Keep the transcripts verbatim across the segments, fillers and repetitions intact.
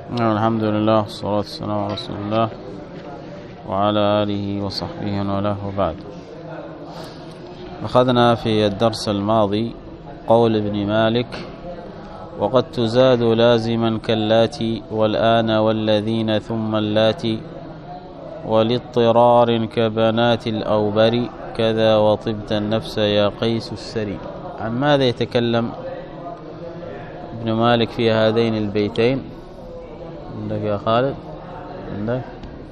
الحمد لله والصلاة والسلام على رسول الله وعلى آله وصحبه وله وبعد. أخذنا في الدرس الماضي قول ابن مالك: وقد تزاد لازما كاللاتي والآن والذين ثم اللاتي ولاضطرار كبنات الأوبر كذا وطبت النفس يا قيس السري. عن ماذا يتكلم ابن مالك في هذين البيتين؟ عندك يا خالد؟ عندك؟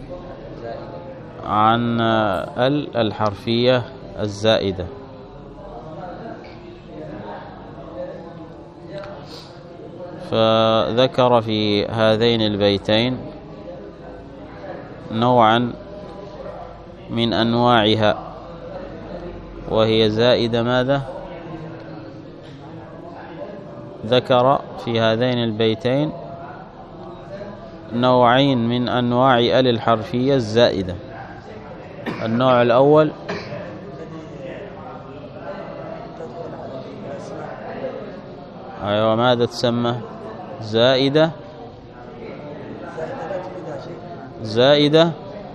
عن ال الحرفية الزائدة. فذكر في هذين البيتين نوعا من أنواعها، وهي زائدة ماذا؟ ذكر في هذين البيتين نوعين من أنواع ال الحرفية الزائدة. النوع الأول أيوة، ماذا تسمى؟ زائدة زائدة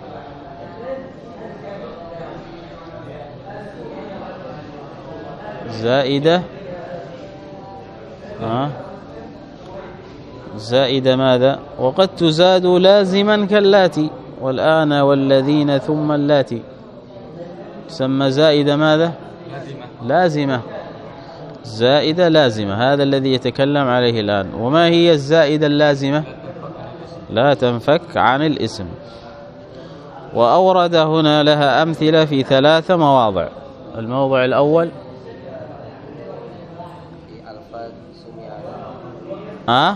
زائدة ها زائدة ماذا؟ وقد تزاد لازما كاللاتي والآن والذين ثم اللاتي. تسمى زائدة ماذا؟ لازمة. لازمة زائدة لازمة، هذا الذي يتكلم عليه الآن. وما هي الزائدة اللازمة؟ لا تنفك عن الاسم. وأورد هنا لها أمثلة في ثلاث مواضع. الموضع الأول ها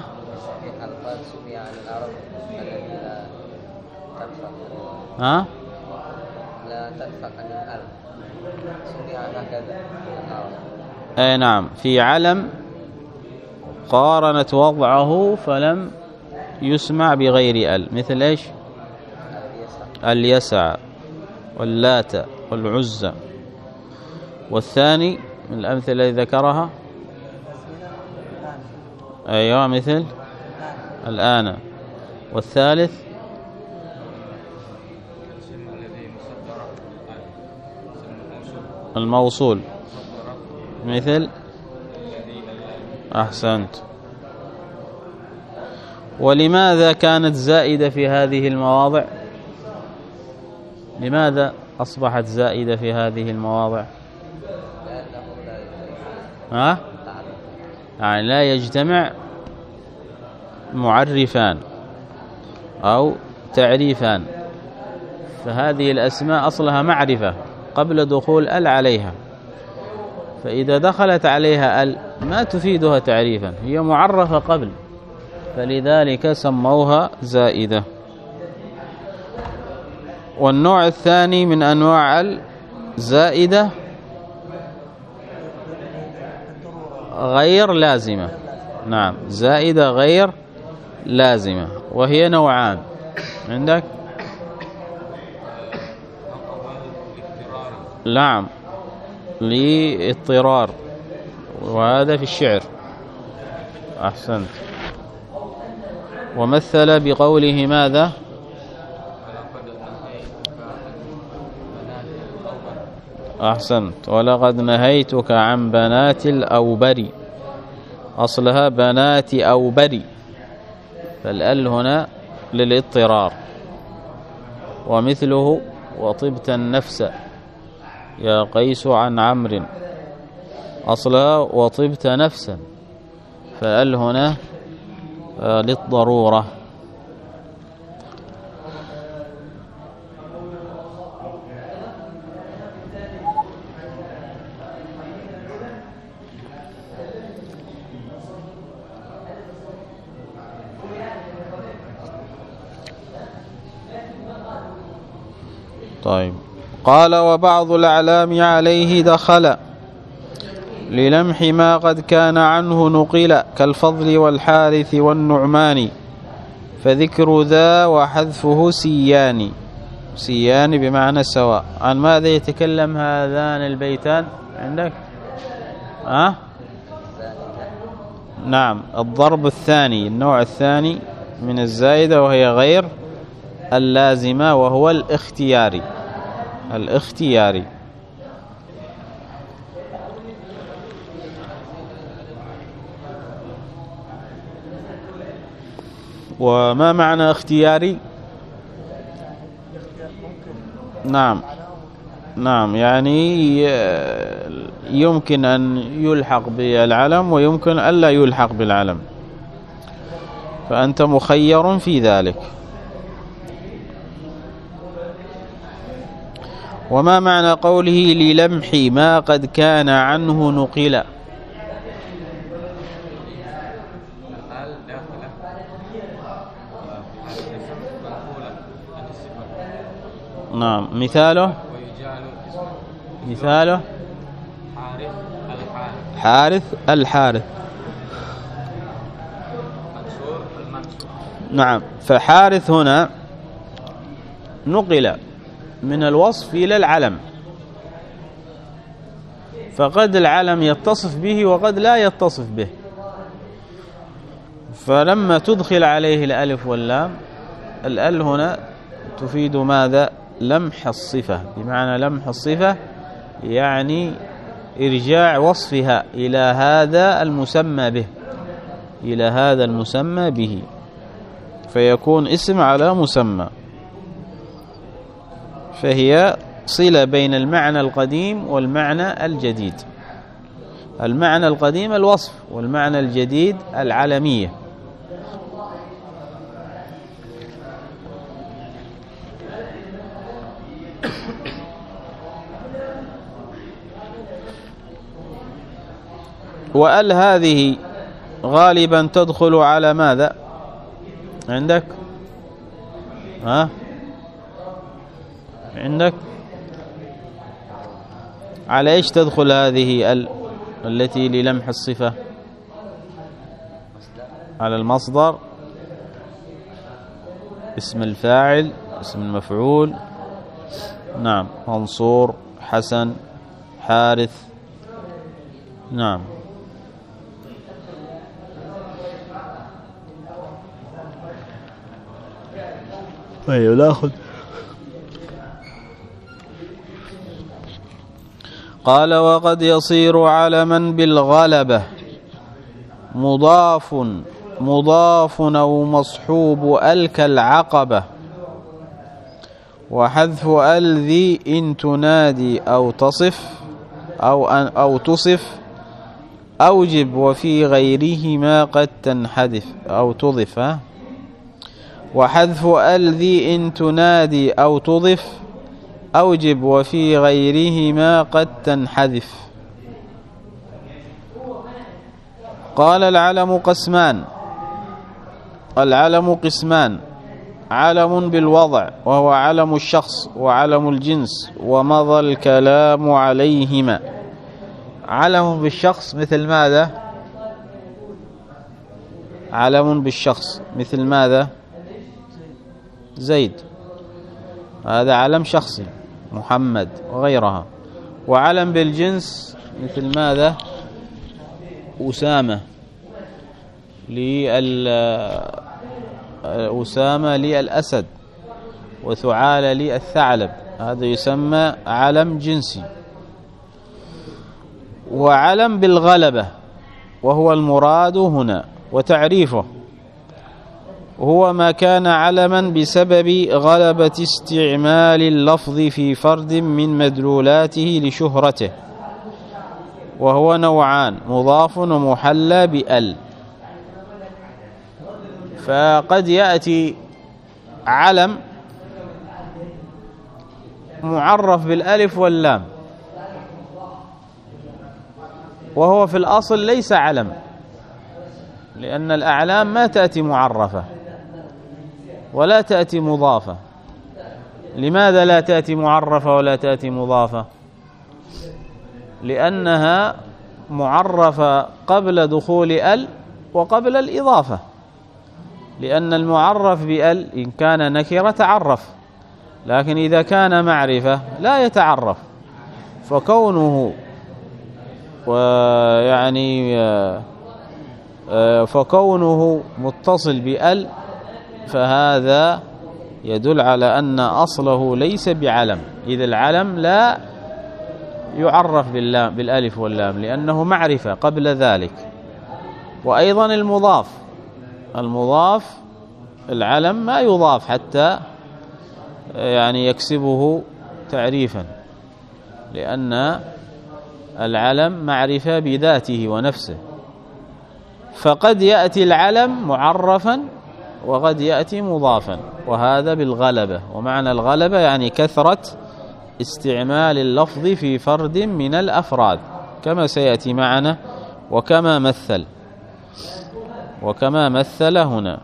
ها لا تنفك عن الألف سمع هكذا. أي نعم، في علم قارنت وضعه فلم يسمع بغير ال، مثل ايش؟ اليسع واللات والعزى. والثاني من الأمثلة التي ذكرها أيوة مثل الآن. والثالث الموصول مثل أحسنت. ولماذا كانت زائدة في هذه المواضع؟ لماذا أصبحت زائدة في هذه المواضع؟ ها؟ يعني لا يجتمع معرفان أو تعريفان، فهذه الأسماء أصلها معرفة قبل دخول ال عليها، فإذا دخلت عليها ال ما تفيدها تعريفا، هي معرفة قبل، فلذلك سموها زائدة. والنوع الثاني من أنواع الزائدة غير لازمة. نعم، زائدة غير لازمة، وهي نوعان. عندك؟ نعم، لاضطرار، وهذا في الشعر. أحسنت. ومثل بقوله ماذا؟ أحسنت. ولقد نهيتك عن بنات الأوبر، أصلها بنات أوبر، فالأل هنا للاضطرار. ومثله وطبت النفس يا قيس عن عمرو، أصلها وطبت نفسا، فال هنا للضرورة. طيب، قال: وبعض الأعلام عليه دخل للمح ما قد كان عنه نقل، كالفضل والحارث والنعمان، فذكر ذا وحذفه سيان. سيان بمعنى سواء. عن ماذا يتكلم هذان البيتان عندك؟ أه؟ نعم، الضرب الثاني، النوع الثاني من الزائدة وهي غير اللازمة، وهو الاختياري. الاختياري. وما معنى اختياري؟ نعم نعم، يعني يمكن أن يلحق بالعلم ويمكن ألا يلحق بالعلم، فأنت مخير في ذلك. وما معنى قوله للمح ما قد كان عنه نقل؟ نعم، مثاله مثاله حارث الحارث. نعم، فحارث هنا نقل من الوصف إلى العلم، فقد العلم يتصف به وقد لا يتصف به، فلما تدخل عليه الألف واللام، الأل هنا تفيد ماذا؟ لمح الصفة، بمعنى لمح الصفة يعني إرجاع وصفها إلى هذا المسمى به، إلى هذا المسمى به، فيكون اسم على مسمى، فهي صلة بين المعنى القديم والمعنى الجديد. المعنى القديم الوصف، والمعنى الجديد العلمية. وأل هذه غالبا تدخل على ماذا عندك؟ ها عندك على ايش تدخل هذه ال التي للمح الصفة؟ على المصدر، اسم الفاعل، اسم المفعول. نعم، منصور، حسن، حارث. نعم. طيب ناخذ. قال وقد يصير علما بالغلبة مضاف مضاف أو مصحوب ال كالعقبة، وحذف ال ذي إن تنادي أو تصف أو أن أو تصف أوجب، وفي غيرهما قد تنحذف أو تضف. ها؟ وحذف ال ذي إن تنادي أو تضف أوجب، وفي غيرهما قد تنحذف. قال العلم قسمان. العلم قسمان: علم بالوضع وهو علم الشخص، وعلم الجنس ومضى الكلام عليهما. علم بالشخص مثل ماذا؟ علم بالشخص مثل ماذا؟ زيد، هذا علم شخصي، محمد وغيرها. وعلم بالجنس مثل ماذا؟ أسامة، لل أسامة للأسد، وثعالة للثعلب، هذا يسمى علم جنسي. وعلم بالغلبة وهو المراد هنا، وتعريفه هو ما كان علما بسبب غلبة استعمال اللفظ في فرد من مدلولاته لشهرته، وهو نوعان: مضاف ومحلى بأل. فقد يأتي علم معرف بالألف واللام، وهو في الأصل ليس علم، لأن الأعلام ما تأتي معرفة ولا تأتي مضافة. لماذا لا تأتي معرفة ولا تأتي مضافة؟ لأنها معرفة قبل دخول ال وقبل الإضافة، لأن المعرف بال إن كان نكرة تعرف، لكن إذا كان معرفة لا يتعرف. فكونه ويعني فكونه متصل بال فهذا يدل على أن أصله ليس بعلم، إذ العلم لا يعرف باللام بالألف واللام لأنه معرفة قبل ذلك. وأيضا المضاف المضاف العلم ما يضاف حتى يعني يكسبه تعريفا، لأن العلم معرفة بذاته ونفسه، فقد يأتي العلم معرفا وقد يأتي مضافا، وهذا بالغلبة. ومعنى الغلبة يعني كثرة استعمال اللفظ في فرد من الأفراد، كما سيأتي معنا وكما مثل وكما مثل هنا.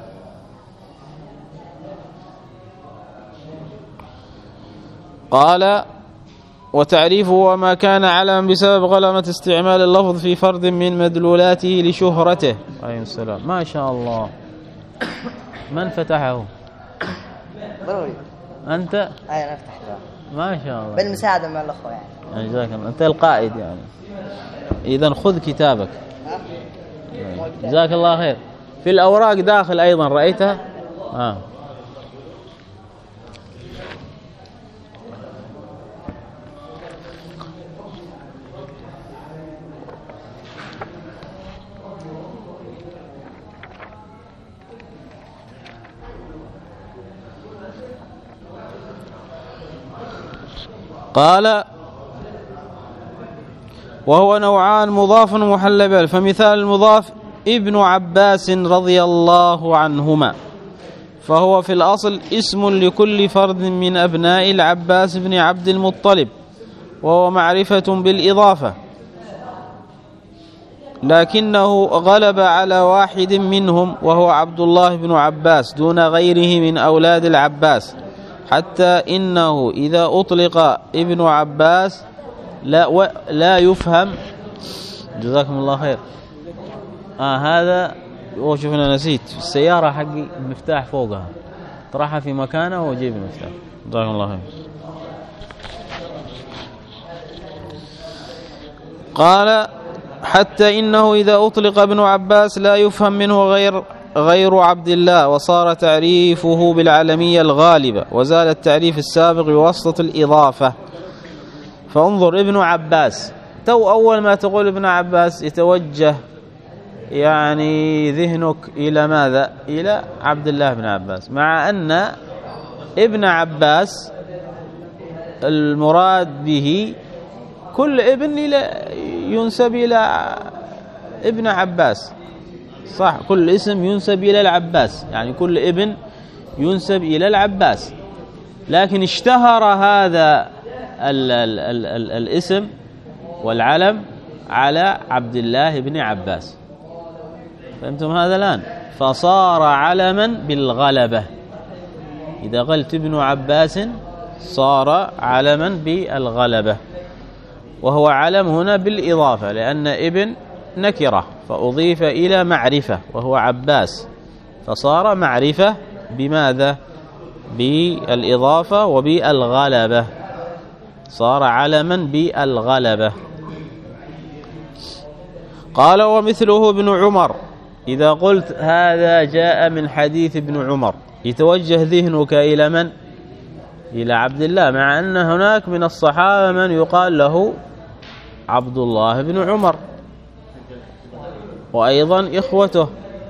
قال: وتعريفه وما كان علما بسبب غلبة استعمال اللفظ في فرد من مدلولاته لشهرته. عليه السلام. ما شاء الله. من فتحه؟ ضروري أنت؟ أي أنا فتحته. ما شاء الله. بالمساعدة من الأخوة يعني. جزاك الله. أنت القائد يعني. إذا خذ كتابك. جزاك الله خير. في الأوراق داخل أيضا رأيتها؟ آه. قال: وهو نوعان مضاف ومحل به. فمثال المضاف ابن عباس رضي الله عنهما، فهو في الأصل اسم لكل فرد من أبناء العباس بن عبد المطلب، وهو معرفة بالإضافة، لكنه غلب على واحد منهم وهو عبد الله بن عباس دون غيره من أولاد العباس، حتى إنه إذا أطلق ابن عباس لا, لا يفهم. جزاكم الله خير. آه هذا وشوفنا نسيت في السيارة حقي المفتاح فوقها، طرحها في مكانه وجيب المفتاح. جزاكم الله خير. قال: حتى إنه إذا أطلق ابن عباس لا يفهم منه غير غير عبد الله، وصار تعريفه بالعلمية الغالبة، وزال التعريف السابق بواسطة الإضافة. فانظر ابن عباس، تو أول ما تقول ابن عباس يتوجه يعني ذهنك إلى ماذا؟ إلى عبد الله بن عباس، مع أن ابن عباس المراد به كل ابن ينسب إلى ابن عباس، صح؟ كل اسم ينسب إلى العباس، يعني كل ابن ينسب إلى العباس، لكن اشتهر هذا ال ال ال ال الاسم والعلم على عبد الله بن عباس. فهمتم هذا الآن؟ فصار علما بالغلبة. إذا قلت ابن عباس صار علما بالغلبة، وهو علم هنا بالإضافة، لأن ابن نكرة فأضيف إلى معرفة وهو عباس، فصار معرفة بماذا؟ بالإضافة وبالغلبة، صار علما بالغلبة. قال: ومثله ابن عمر، إذا قلت هذا جاء من حديث ابن عمر يتوجه ذهنك إلى من؟ إلى عبد الله، مع أن هناك من الصحابة من يقال له عبد الله بن عمر، وأيضا إخوته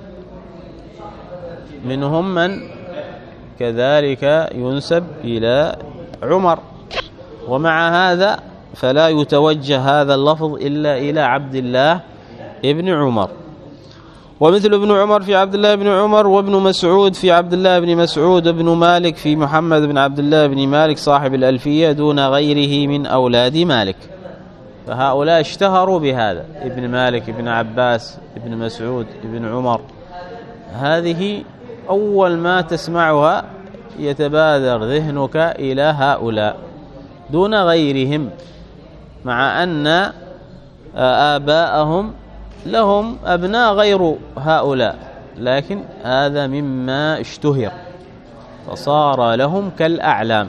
منهم من كذلك ينسب إلى عمر، ومع هذا فلا يتوجه هذا اللفظ إلا إلى عبد الله ابن عمر. ومثل ابن عمر في عبد الله بن عمر، وابن مسعود في عبد الله بن مسعود، وابن مالك في محمد بن عبد الله بن مالك صاحب الألفية دون غيره من أولاد مالك. فهؤلاء اشتهروا بهذا، ابن مالك، ابن عباس، ابن مسعود، ابن عمر. هذه أول ما تسمعها يتبادر ذهنك إلى هؤلاء دون غيرهم، مع أن آباءهم لهم أبناء غير هؤلاء، لكن هذا مما اشتهر فصار لهم كالأعلام.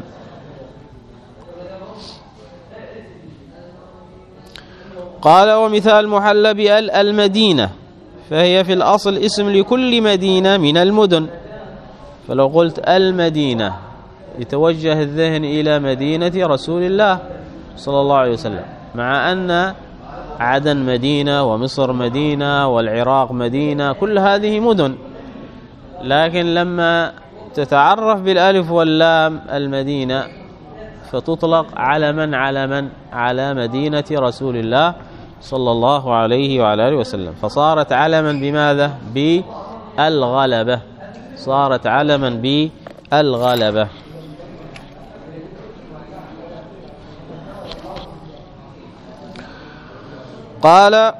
قال: ومثال محل بأل المدينة، فهي في الأصل اسم لكل مدينة من المدن، فلو قلت المدينة يتوجه الذهن إلى مدينة رسول الله صلى الله عليه وسلم، مع أن عدن مدينة ومصر مدينة والعراق مدينة، كل هذه مدن، لكن لما تتعرف بالألف واللام المدينة فتطلق علما على من؟ على مدينة رسول الله صلى الله عليه وعلى آله وسلم، فصارت علما بماذا؟ بالغلبة، صارت علما بالغلبة. قال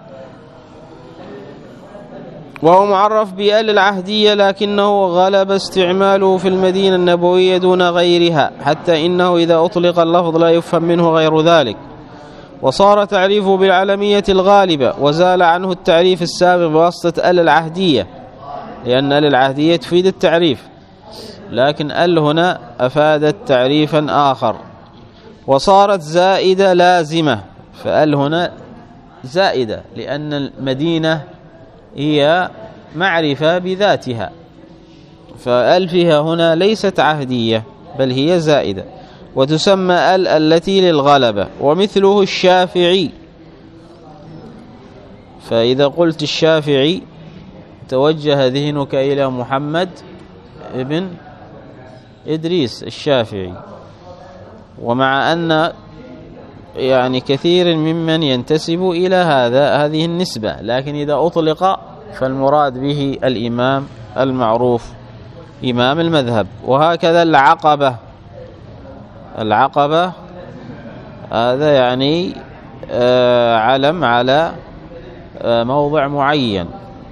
وهو معرف بأل العهدية، لكنه غلب استعماله في المدينة النبوية دون غيرها، حتى إنه إذا أطلق اللفظ لا يفهم منه غير ذلك، وصار تعريفه بالعلمية الغالبة، وزال عنه التعريف السابق بواسطة أل العهدية، لأن أل العهدية تفيد التعريف، لكن أل هنا أفادت تعريفا آخر، وصارت زائدة لازمة، فأل هنا زائدة لأن المدينة هي معرفة بذاتها، فأل فيها هنا ليست عهدية بل هي زائدة، وتسمى أل التي للغلبة. ومثله الشافعي، فإذا قلت الشافعي توجه ذهنك إلى محمد ابن إدريس الشافعي، ومع أن يعني كثير ممن ينتسب إلى هذا هذه النسبة، لكن إذا أطلق فالمراد به الإمام المعروف إمام المذهب. وهكذا العقبة، العقبة هذا يعني علم على موضع معين.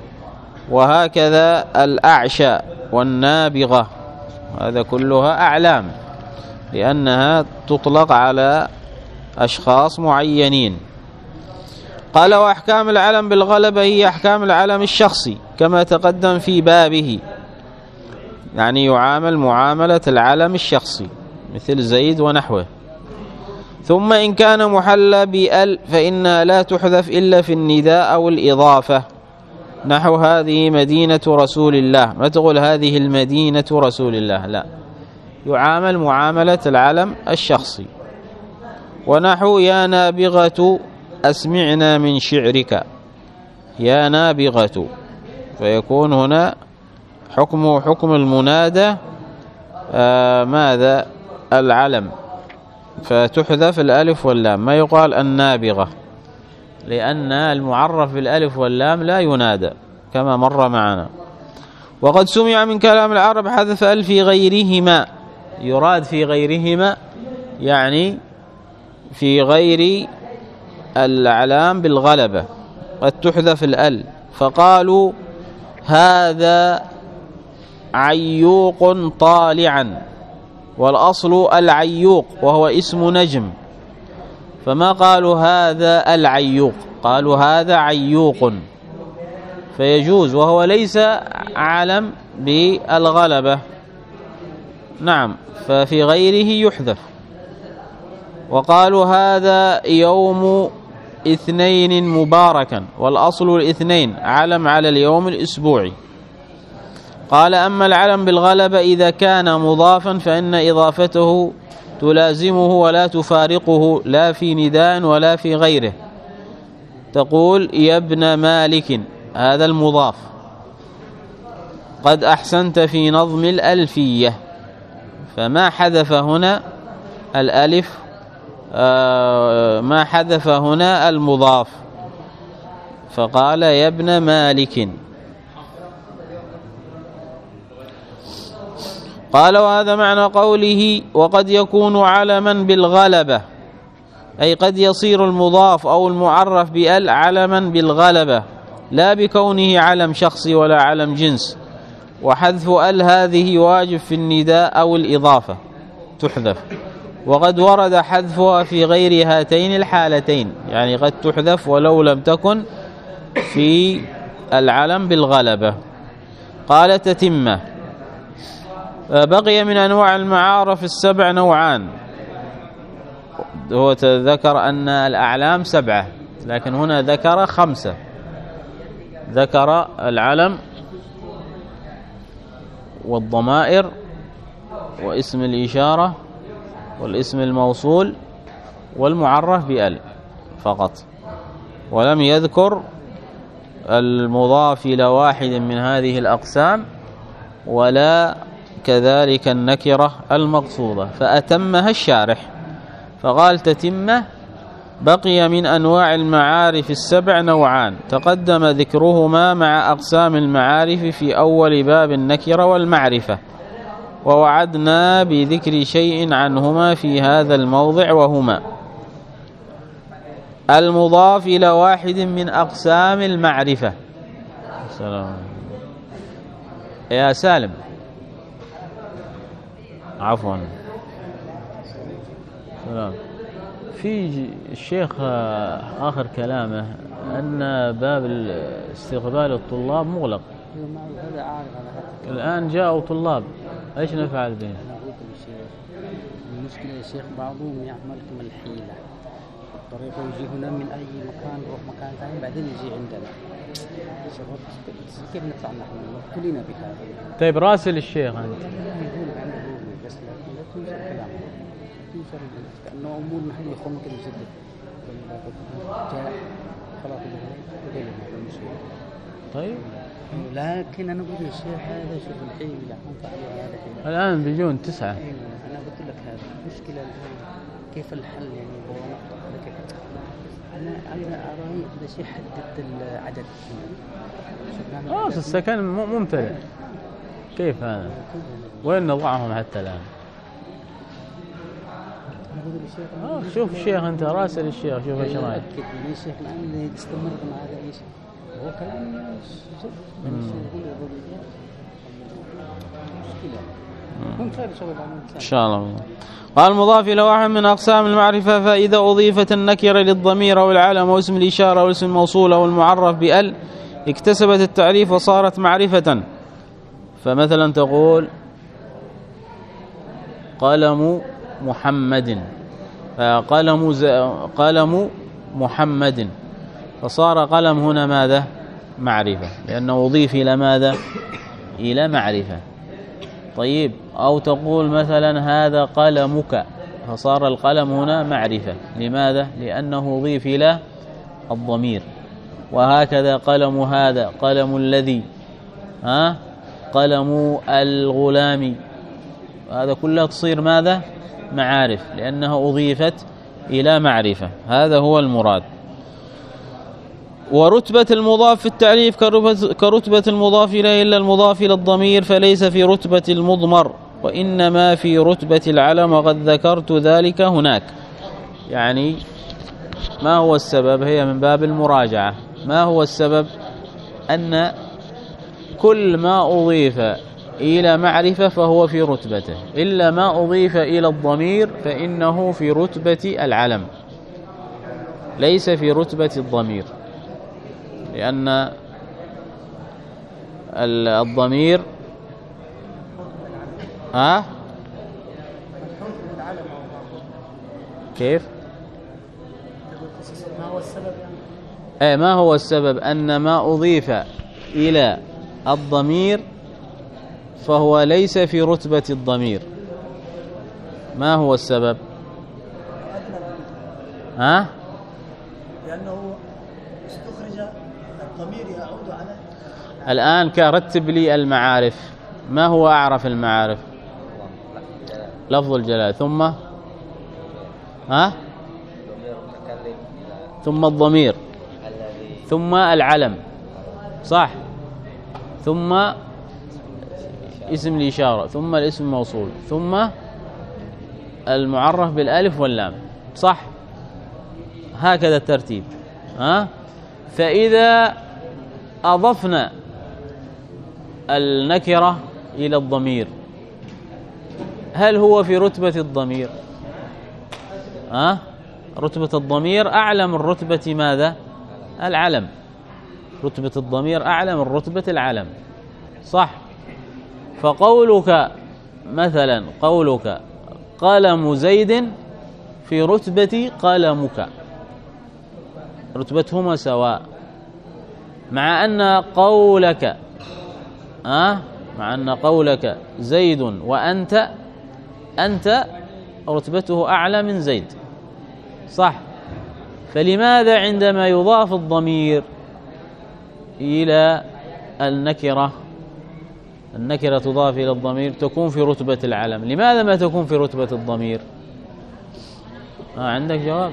وهكذا الأعشى والنابغة، هذا كلها أعلام لأنها تطلق على أشخاص معينين. قال وأحكام العلم بالغلبة هي أحكام العلم الشخصي كما تقدم في بابه، يعني يعامل معاملة العلم الشخصي مثل زيد ونحوه. ثم إن كان محلى بأل فإنها لا تحذف إلا في النداء أو الإضافة، نحو هذه مدينة رسول الله، ما تقول هذه المدينة رسول الله، لا، يعامل معاملة العلم الشخصي. ونحو يا نابغة أسمعنا من شعرك، يا نابغة، فيكون هنا حكمه حكم المنادى آه ماذا؟ العلم، فتحذف الألف واللام، ما يقال النابغة، لأن المعرف بالألف واللام لا ينادى كما مر معنا. وقد سمع من كلام العرب حذف أل في غيرهما، يراد في غيرهما يعني في غير الأعلام بالغلبة قد تحذف الأل، فقالوا هذا عيوق طالعا، والأصل العيوق وهو اسم نجم، فما قالوا هذا العيوق، قالوا هذا عيوق، فيجوز وهو ليس علم بالغلبة. نعم، ففي غيره يحذف. وقالوا هذا يوم اثنين مباركا، والأصل الاثنين علم على اليوم الأسبوعي. قال أما العلم بالغلبة إذا كان مضافا فإن إضافته تلازمه ولا تفارقه لا في نداء ولا في غيره، تقول يا ابن مالك، هذا المضاف، قد أحسنت في نظم الألفية، فما حذف هنا الألف، آه ما حذف هنا المضاف، فقال يا ابن مالك. قال وهذا معنى قوله وقد يكون علما بالغلبة، أي قد يصير المضاف أو المعرف بأل علما بالغلبة، لا بكونه علم شخصي ولا علم جنس. وحذف أل هذه واجب في النداء أو الإضافة، تحذف، وقد ورد حذفها في غير هاتين الحالتين، يعني قد تحذف ولو لم تكن في العلم بالغلبة. قال تتمة. بقي من أنواع المعارف السبع نوعان، هو ذكر أن الأعلام سبعة، لكن هنا ذكر خمسة، ذكر العلم والضمائر واسم الإشارة والاسم الموصول والمعرف بأل فقط، ولم يذكر المضاف إلى واحد من هذه الأقسام ولا كذلك النكرة المقصودة، فأتمها الشارح فقال تتمة: بقي من أنواع المعارف السبع نوعان تقدم ذكرهما مع أقسام المعارف في أول باب النكرة والمعرفة، ووعدنا بذكر شيء عنهما في هذا الموضع، وهما: المضاف إلى واحد من أقسام المعرفة. السلام يا سالم، عفوا. سلام. في الشيخ آخر كلامه أن باب استقبال الطلاب مغلق. الآن جاءوا طلاب، ايش نفعل بهم؟ المشكلة يا شيخ بعضهم يعمل كما الحيلة، طريقه يجي هنا من أي مكان يروح مكان ثاني بعدين يجي عندنا. كيف نطلع نحن مبتلين بهذا؟ طيب راسل الشيخ أنت. يقول عنده بس لكن لا تنسى كلامه، تنسى كأنه أمور نحن يخون كده جدا. جاء خلاص يقول هذا المشكلة. طيب. لكن أنا أقول يا شيخ هذا شوف الحين اللي حنفع عليه هذا حين. الآن بيجون تسعة. أيوة أنا قلت لك هذا المشكلة الآن كيف الحل يعني هو نقطة كيف أنا أنا أرى هذا شيء حدد العدد. آه السكن ممتلئ. كيف هذا؟ وين نضعهم حتى الآن؟ آه شوف الشيخ أنت راسل الشيخ شوف إيش رأيك. الشيخ الآن اللي يستمر مع هذا الشيء هو كلام إن شاء الله. قال المضاف إلى واحد من أقسام المعرفة، فإذا أضيفت النكرة للضمير أو العلم أو اسم الإشارة أو اسم الموصول أو المعرف بأل اكتسبت التعريف وصارت معرفة. فمثلا تقول قلم محمد، قلم قلم محمد، فصار قلم هنا ماذا؟ معرفة، لأنه أضيف إلى ماذا؟ إلى معرفة. طيب، أو تقول مثلا هذا قلمك، فصار القلم هنا معرفة. لماذا؟ لأنه أضيف إلى الضمير. وهكذا قلم هذا، قلم الذي، ها، قلم الغلام، هذا كله تصير ماذا؟ معارف، لأنها أضيفت إلى معرفة. هذا هو المراد. ورتبة المضاف في التعريف كرتبة المضاف إليه إلا المضاف إلى الضمير، فليس في رتبة المضمر، وإنما في رتبة العلم، وقد ذكرت ذلك هناك. يعني ما هو السبب؟ هي من باب المراجعة. ما هو السبب؟ أن كل ما أضيف إلى معرفة فهو في رتبته، إلا ما أضيف إلى الضمير فإنه في رتبة العلم، ليس في رتبة الضمير، لأن الضمير ها كيف؟ ما هو السبب؟ ايه ما هو السبب؟ أن ما أضيف إلى الضمير فهو ليس في رتبة الضمير. ما هو السبب؟ ها؟ لأنه استخرج الضمير يعود على. الآن كرتب لي المعارف. ما هو أعرف المعارف؟ لفظ الجلالة، ثم ها؟ ثم الضمير، ثم العلم، صح، ثم اسم الإشارة، ثم الاسم الموصول، ثم المعرف بالألف واللام، صح؟ هكذا الترتيب. ها؟ فإذا أضفنا النكرة إلى الضمير هل هو في رتبة الضمير؟ ها؟ رتبة الضمير أعلى من رتبة ماذا؟ العلم. رتبة الضمير أعلى من رتبة العلم، صح؟ فقولك مثلا، قولك قلم زيد في رتبة قلمك، رتبتهما سواء، مع أن قولك أه مع أن قولك زيد وأنت، أنت رتبته أعلى من زيد، صح؟ فلماذا عندما يضاف الضمير إلى النكرة، النكرة تضاف إلى الضمير تكون في رتبة العلم، لماذا ما تكون في رتبة الضمير؟ آه عندك جواب؟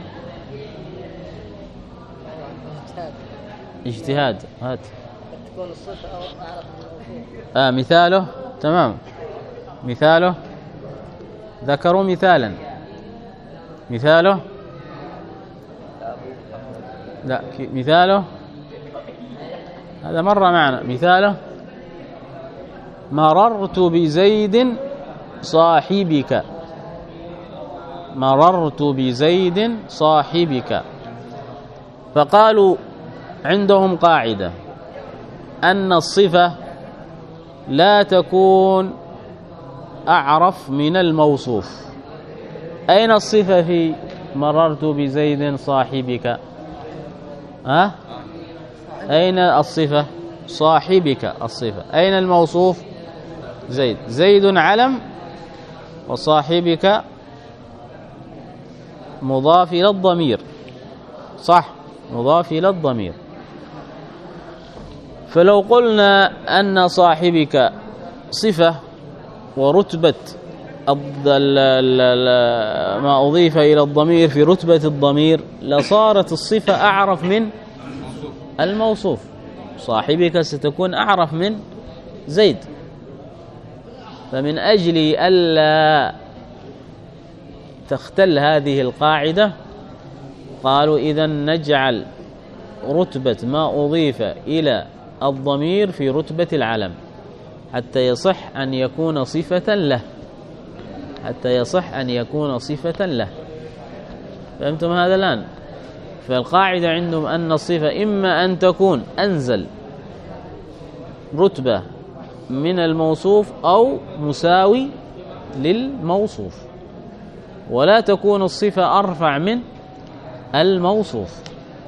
اجتهاد، هات. تكون الصفة أو أعرف من الموصوف. آه مثاله، تمام، مثاله ذكروا مثالا، مثاله لا مثاله هذا مر معنا، مثاله مررت بزيد صاحبك، مررت بزيد صاحبك. فقالوا عندهم قاعدة أن الصفة لا تكون أعرف من الموصوف. أين الصفة في مررت بزيد صاحبك؟ ها؟ أين الصفة؟ صاحبك الصفة. أين الموصوف؟ زيد. زيد علم وصاحبك مضاف إلى الضمير، صح؟ مضاف إلى الضمير. فلو قلنا أن صاحبك صفة ورتبة ما أضيف إلى الضمير في رتبة الضمير لصارت الصفة أعرف من الموصوف. صاحبك ستكون أعرف من زيد. فمن أجل ألا تختل هذه القاعدة قالوا إذن نجعل رتبة ما أضيف إلى الضمير في رتبة العلم حتى يصح أن يكون صفة له، حتى يصح أن يكون صفة له. فهمتم هذا الآن؟ فالقاعدة عندهم أن الصفة إما أن تكون أنزل رتبة من الموصوف أو مساوي للموصوف، ولا تكون الصفة أرفع من الموصوف.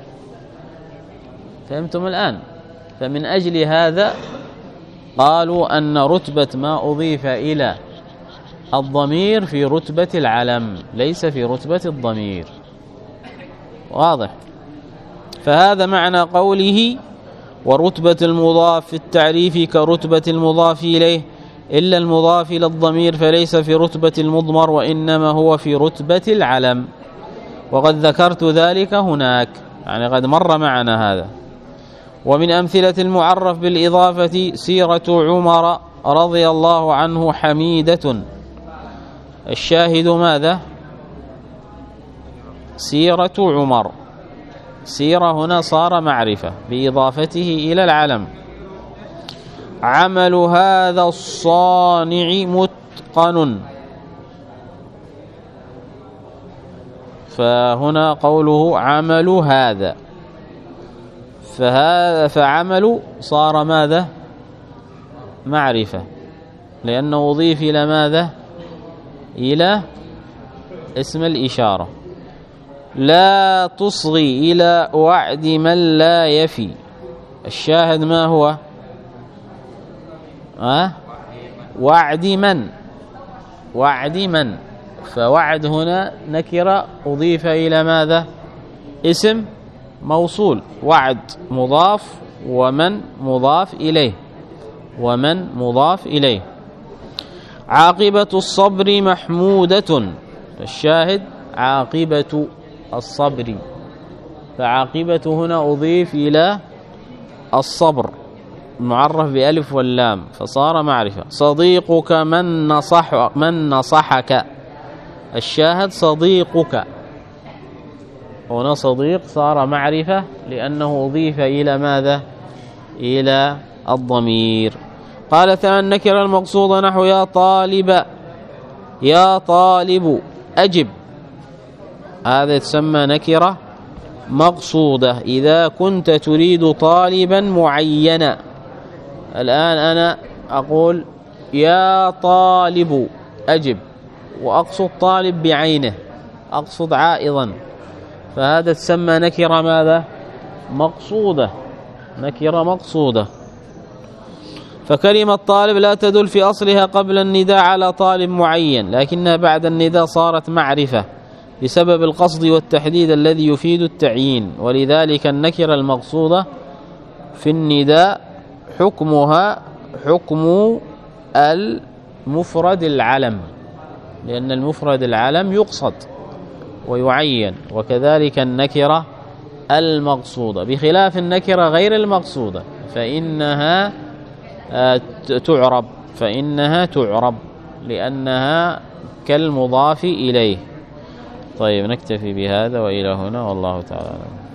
فهمتم الآن؟ فمن أجل هذا قالوا أن رتبة ما أضيف إلى الضمير في رتبة العلم ليس في رتبة الضمير. واضح؟ فهذا معنى قوله ورتبة المضاف في التعريف كرتبة المضاف إليه إلا المضاف إلى الضمير فليس في رتبة المضمر وإنما هو في رتبة العلم. وقد ذكرت ذلك هناك، يعني قد مر معنا هذا. ومن أمثلة المعرف بالإضافة سيرة عمر رضي الله عنه حميدة. الشاهد ماذا؟ سيرة عمر. سيرة هنا صار معرفة بإضافته إلى العلم. عمل هذا الصانع متقن. فهنا قوله عمل هذا، فهذا فعمل صار ماذا؟ معرفة، لأنه أضيف إلى ماذا؟ إلى اسم الإشارة. لا تصغي إلى وعد من لا يفي. الشاهد ما هو؟ أه؟ وعد من، وعد من. فوعد هنا نكرة أضيف إلى ماذا؟ اسم موصول. وعد مضاف ومن مضاف إليه، ومن مضاف إليه. عاقبة الصبر محمودة. الشاهد عاقبة الصبر، فعاقبة هنا أضيف إلى الصبر معرف بألف واللام فصار معرفة. صديقك من نصح من نصحك. الشاهد صديقك، هنا صديق صار معرفة لأنه أضيف إلى ماذا؟ إلى الضمير. قال تعالى النكرة المقصودة نحو يا طالب، يا طالب أجب. هذا تسمى نكرة مقصودة إذا كنت تريد طالبا معينا. الآن أنا أقول يا طالب أجب وأقصد طالب بعينه، أقصد عائضا، فهذا تسمى نكرة ماذا؟ مقصودة، نكرة مقصودة. فكلمة طالب لا تدل في أصلها قبل النداء على طالب معين، لكنها بعد النداء صارت معرفة بسبب القصد والتحديد الذي يفيد التعيين، ولذلك النكرة المقصودة في النداء حكمها حكم المفرد العلم، لأن المفرد العلم يقصد ويعين، وكذلك النكرة المقصودة، بخلاف النكرة غير المقصودة فإنها تعرب فإنها تعرب لأنها كالمضاف إليه. طيب نكتفي بهذا وإلى هنا، والله تعالى.